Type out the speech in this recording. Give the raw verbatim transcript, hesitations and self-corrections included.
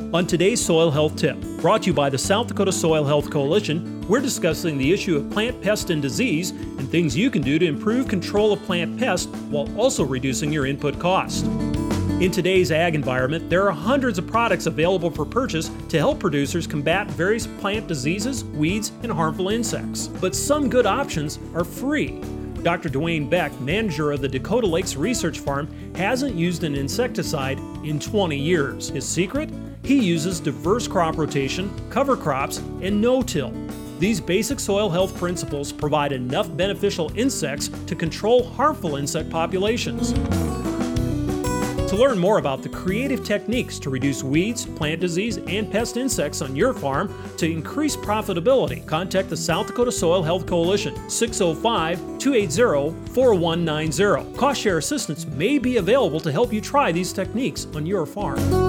On today's Soil Health Tip, brought to you by the South Dakota Soil Health Coalition, we're discussing the issue of plant pest and disease and things you can do to improve control of plant pests while also reducing your input cost. In today's ag environment, there are hundreds of products available for purchase to help producers combat various plant diseases, weeds, and harmful insects. But some good options are free. Doctor Dwayne Beck, manager of the Dakota Lakes Research Farm, hasn't used an insecticide in twenty years. His secret? He uses diverse crop rotation, cover crops, and no-till. These basic soil health principles provide enough beneficial insects to control harmful insect populations. To learn more about the creative techniques to reduce weeds, plant disease, and pest insects on your farm to increase profitability, contact the South Dakota Soil Health Coalition, six oh five, two eight zero, four one nine zero. Cost share assistance may be available to help you try these techniques on your farm.